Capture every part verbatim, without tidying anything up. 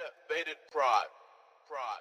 Elevated pride. Pride.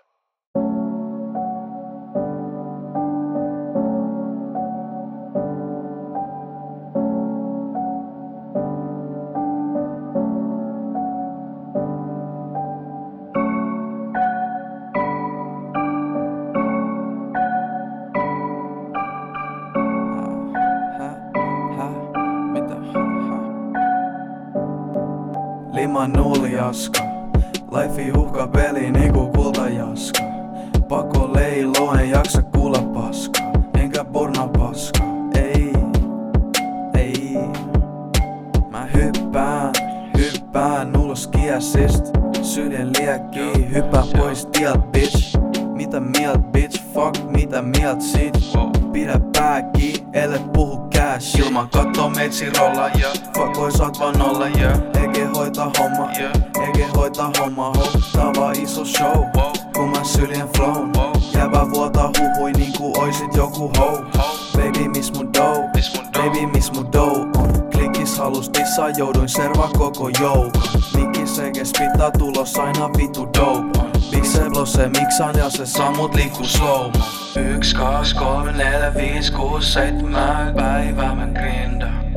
Lima nuoliaska, lifei uhka peli niinku kultajaska. Pakko leilo, en jaksa kuulla paskaa, enkä porna paskaa, ei, ei. Mä hyppään, hyppään ulos kiesist, sydän liekkii, hyppää pois tielt bitch. Mitä mielt bitch, fuck mitä mielt sit. Pidä pää kiinni, ellet puhu cash. Ilman kattoo metsi rolla, yeah. Fuck voi saat vaan olla, yeah. Ege hoita homma, yeah. Ege hoita homma, tää vaan iso show, wow. Kun mä syljen flown, wow. Jäbä vuotaa huhui niinku oisit joku hoe. Baby miss mun dough, baby miss mun dough on. Klikis halus dissaa, jouduin servaa koko joukon. Mikis ege spittaa tulos aina vitu dope on. Big blosse miksaan ja se sammut liikkuu slow. Yks, kaks, kolme, neljä, viis, kuus, seitsemän päivää mä grindaan.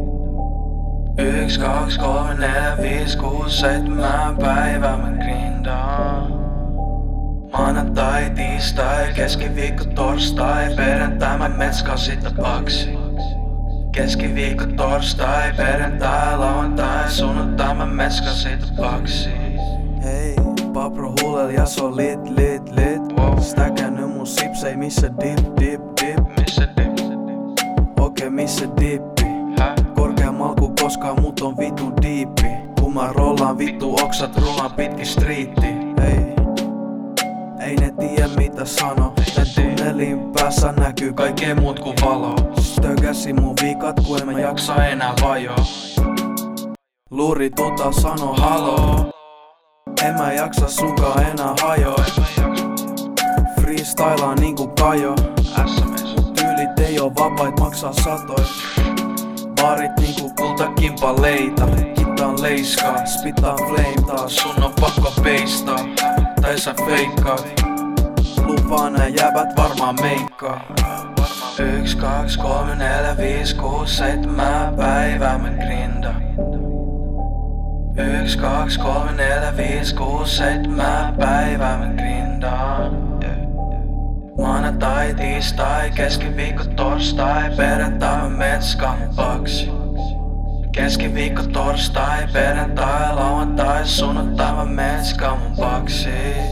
Yks, kaks, kolme, neljä, viis, kuus, seitsemän päivää mä grindaan. Maanantai, tiistai, keskiviikko, torstai, perjantai mä metskaan sitä paksi. Keskiviikko, torstai, perjantai, lauantai, sunnuntai mä metskaan sitä paksi. Hei, papro huulel ja se on lit, lit, lit. Wow. Stäkännyt mun sipsei missä dip, dip, dip. Missä dip? Okei, okay, missä dippi? Hä? Korkea malku koskaan mut on vitun diippi. Kun mä rollaan vittu oksat rullaan pitkin striitti. Hei, ei ne tiedä mitä sano. Tän tunnelin päässä näkyy kaikkea muut kuin valo. Stökäsi mun vikat kun en mä jaksa enää vajoa. Luuri tota sano haloo. En mä jaksa sunkaan enää hajoa. Freestylaa niinku Kajo. Mut tyylit ei oo vapait maksaa satoi. Barit niinku kultakimpaleita. Kittaan leiskaa, spittaan flame taas. Sun on pakko peistaa, tai sä feikkaat. Lupaa nää jäbät varmaan meikkaa. Yks, kaks, kolme, neljä, viis, kuus, seitsemän päivää mä grindaan. Yks, kaks, kolme, neljä, viis, kuus, seitsemän päivää mä grindaan. Maanantai, tiistai, keskiviikko, torstai, perjantai mä metskaan mun paksi. Keskiviikko, torstai, perjantai, lauantai, sunnuntai mä metskaan mun paksi.